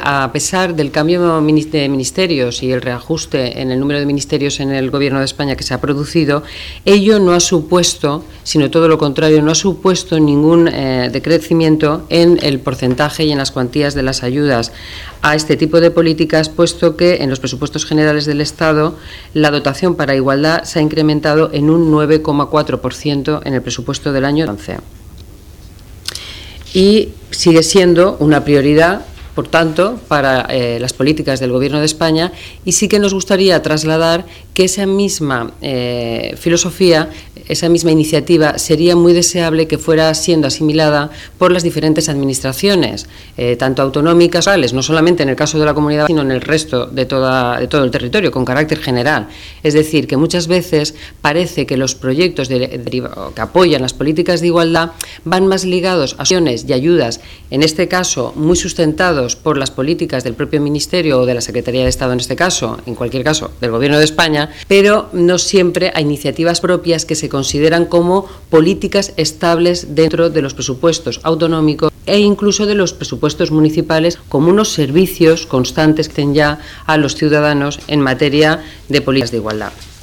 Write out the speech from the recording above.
a pesar del cambio de ministerios y el reajuste en el número de ministerios en el Gobierno de España que se ha producido, ello no ha supuesto, sino todo lo contrario, no ha supuesto ningún decrecimiento en el porcentaje y en las cuantías de las ayudas a este tipo de políticas, puesto que en los presupuestos generales del Estado la dotación para igualdad se ha incrementado en un 9,4% en el presupuesto del año 2011. Y sigue siendo una prioridad, por tanto, para las políticas del Gobierno de España, y sí que nos gustaría trasladar que esa misma filosofía, esa misma iniciativa, sería muy deseable que fuera siendo asimilada por las diferentes administraciones, tanto autonómicas, no solamente en el caso de la comunidad, sino en el resto de todo el territorio, con carácter general. Es decir, que muchas veces parece que los proyectos que apoyan las políticas de igualdad van más ligados a acciones y ayudas, en este caso muy sustentados por las políticas del propio Ministerio o de la Secretaría de Estado, en este caso, en cualquier caso, del Gobierno de España, pero no siempre hay iniciativas propias que se consideran como políticas estables dentro de los presupuestos autonómicos e incluso de los presupuestos municipales, como unos servicios constantes que den ya a los ciudadanos en materia de políticas de igualdad.